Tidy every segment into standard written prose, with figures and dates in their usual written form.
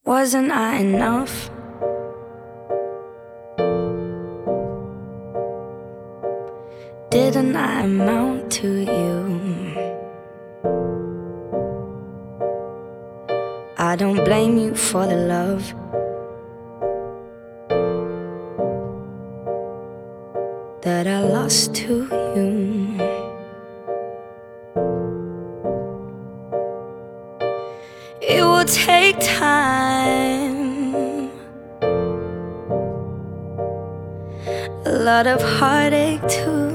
Wasn't I enough? Didn't I amount to you? I don't blame you for the love that I lost to you. It will take time, a lot of heartache too,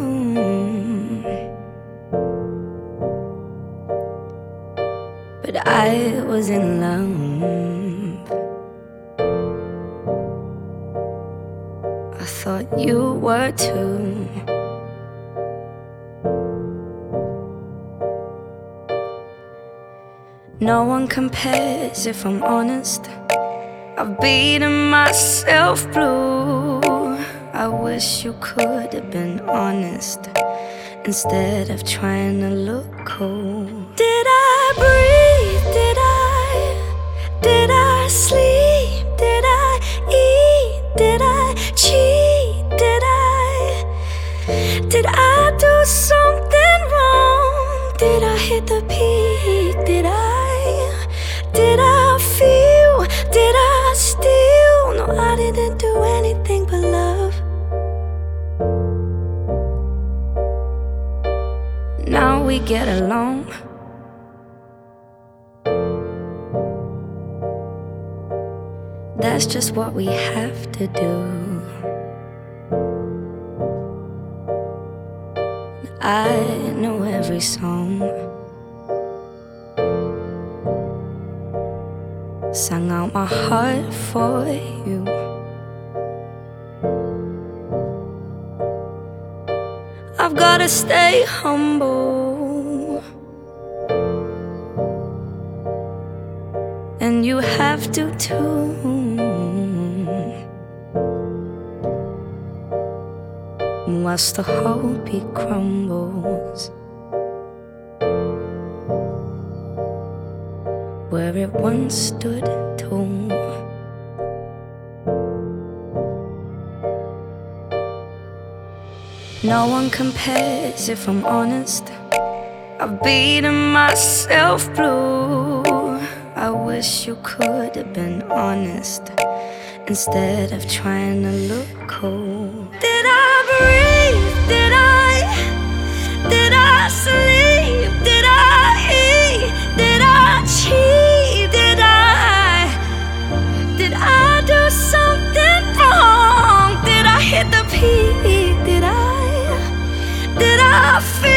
but I was in love. I thought you were too. No one compares, if I'm honest. I've beaten myself blue. I wish you could have been honest instead of trying to look cool. Did I breathe? Did I sleep? Did I eat? Did I cheat? Did I do something wrong? Did I hit the peak? Did I feel? Did I steal? No, I didn't do anything but love. Now we get along. That's just what we have to do. I know every song, sang out my heart for you. I've gotta stay humble, and you have to too. Whilst the hope it crumbles, where it once stood tall. No one compares, if I'm honest. I've beaten myself blue. I wish you could have been honest instead of trying to look cool. Did I breathe? Did I sleep? Did I eat? Did I cheat? Did I do something wrong? Did I hit the peak? Did I feel?